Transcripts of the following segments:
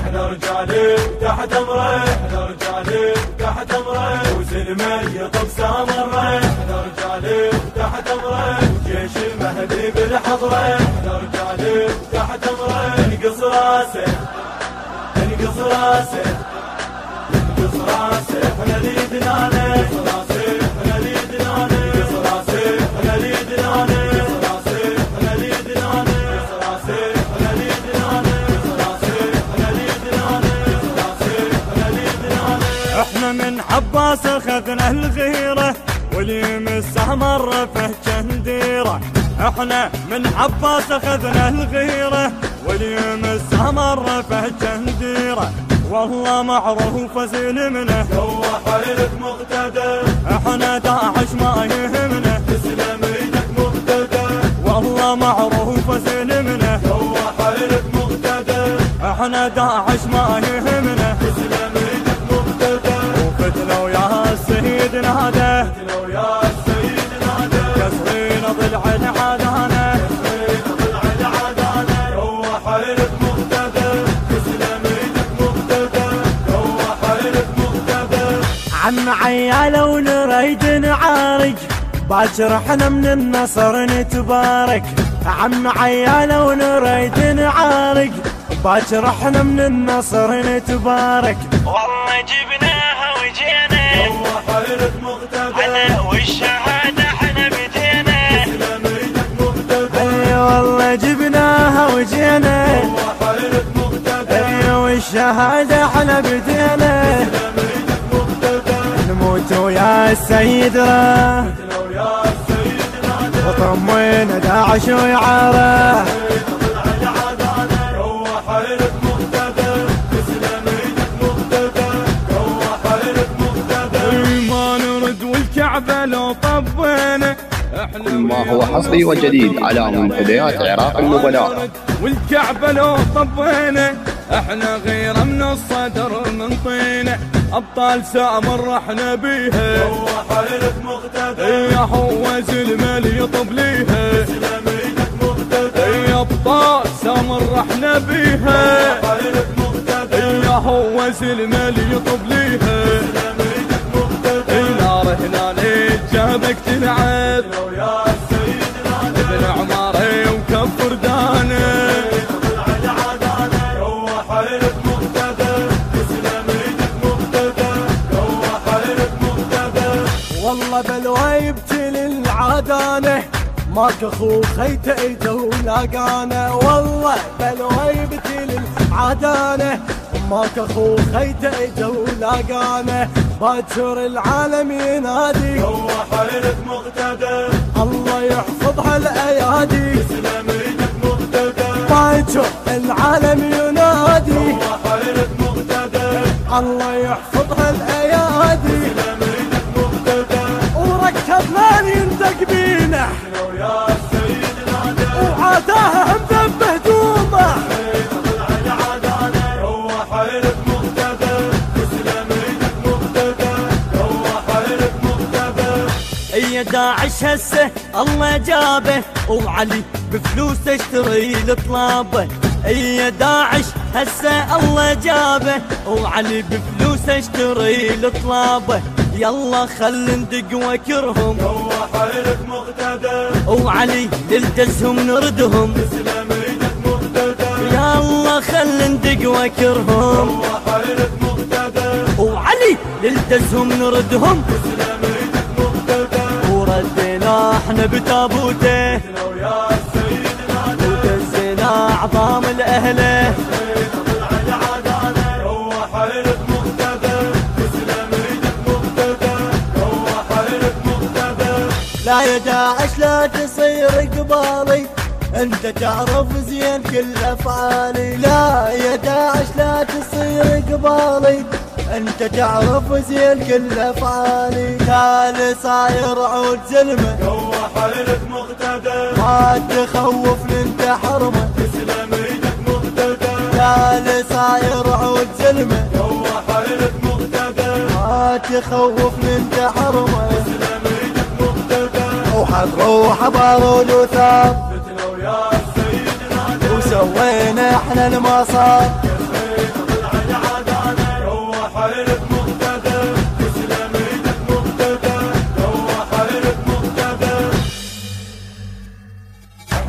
احنا رجالي تحت امره، احنا رجالي تحت امره، وزلمه يطب سامره، احنا رجالي تحت امره، وجيش المهدي بالحضره، احنا رجالي تحت امره، انقص راسه انقص راسه انقص راسه، احنا اللي دنانه، انقص راسه احنا اللي دنانه، انقص راسه احنا اللي دنانه، انقص راسه احنا اللي دنانه، انقص راسه احنا اللي دنانه، انقص راسه احنا اللي دنانه، انقص راسه احنا اللي دنانه. احنا من عباس اخذنا الغيره واليمسه مره في جنديره، احنا من عباس اخذنا الغيره واليمسه مره في جنديره، والله معروف زلمنا هو حيلك مقتدى، احنا داعش ما يهمنا، تسلم ايدك مقتدى، والله معروف زلمنا هو حيلك مقتدى، احنا داعش ما يهمنا، تسلم ايدك مقتدى، وفتنا ويا السيد نادى، فتنا ويا السيد نادى، كسرين ضلع العدانه، كسرين ضلع العدانه، هو حيلك مقتدى، تسلم ايدك مقتدى، هو حيلك مقتدى. عم عياله ونريد نعارج، باكر احنا من النصر نتبارك، عم عياله ونريد نعارج، باكر احنا من النصر نتبارك، والله جبناها وجينا هو حيلك مقتدى، على والشهاده احنا بدينا، تسلم ايدك مقتدى، اي والله جبناها وجينا، هو حيلك مقتدى، اي والشهاده احنا بدينا، تسلم ايدك مقتدى، نموت ويا السيد راه، فتنا ويا السيد نادى، وطمينا داعش ويعاره، ضلع العدانه، هو حيلك مقتدى، تسلم ايدك مقتدى، هو حيلك مقتدى. ما نرد والكعبة لو طبينا، احنا كل ما هو حصري وجديد على منتديات عراق النبلاء. والكعبة لو طبينا، احنا غير من الصدر من طينه، ابطال سامر احنا بيها، هو حيلك مقتدى، يا هو زلمه اللي يطب ليها، تسلم ايدك مقتدى، يا ابطال سامر احنا بيها، حيلك مقتدى، يا هو زلمه اللي يطب ليها، تسلم ايدك مقتدى، نار هنا جابك تلعب، فتنا ويا السيد نادى، ابن عماري وكفر دانه، ضلع العدانه، هو حيلك مقتدى، تسلم ايدك مقتدى، هو حيلك مقتدى. والله بالويبتي للعدانه، ماك اخو خيت ايده ولاقانه، والله بالويبتي للعدانه، ماك اخو خيت ايده ولاقانه، باكر العالم ينادي، هو حيلك مقتدى، الله يحفظها الايادي، تسلم ايدك مقتدى، باكر العالم ينادي، هو حيلك مقتدى، الله يحفظها الايادي، تسلم ايدك مقتدى، وركبنا يندق بينا، فتنا ويا السيد نادى، وعاتاها هم بهدومه، ضلع العدانه، هو حيلك مقتدى، تسلم ايدك مقتدى، هو حيلك مقتدى. يا داعش هسه الله جابه، وعلي بفلوسه اشتري الطلابه، يا داعش هسه الله جابه، وعلي بفلوسه اشتري الطلابه، يلا خل ندق وكرهم، هو حيلك مقتدى، وعلي للدزهم نردهم، تسلم ايدك مقتدى، يلا خل ندق وكرهم، هو حيلك مقتدى، وعلي للدزهم نردهم، تسلم ايدك مقتدى، وردنا احنا بتابوته، فتنا ويا السيد نادى، ودزنا عظام الاهله، ضلع العدانه، هو حيلك مقتدى، تسلم ايدك مقتدى، هو حيلك مقتدى. لا يا داعش لا تصير قبالي، انت تعرف زين كل افعالي، لا يا داعش لا تصير قبالي، انت تعرف زين كل افعالي، تالي صاير عود زلمه، هو حيلك مقتدى، ما تخوفني انت حرمه، تسلم ايدك مقتدى، تالي صاير عود زلمه، هو حيلك مقتدى، ما تخوفني انت حرمه، تسلم ايدك مقتدى، وحتروح بارود وثاب، فتنا ويا السيد نادى، وسوينا احنا المصاب، كسرين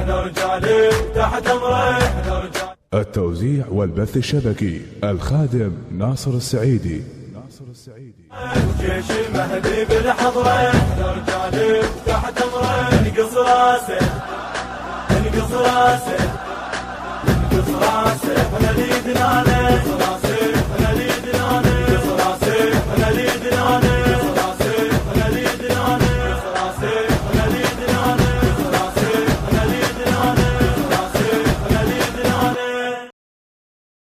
احنا رجالي تحت امره. التوزيع والبث الشبكي الخادم ناصر السعيدي. وجيش المهدي بالحضرة احنا رجالي تحت امره. انقص راسه انقص راسه انقص راسه احنا اللي يدنانا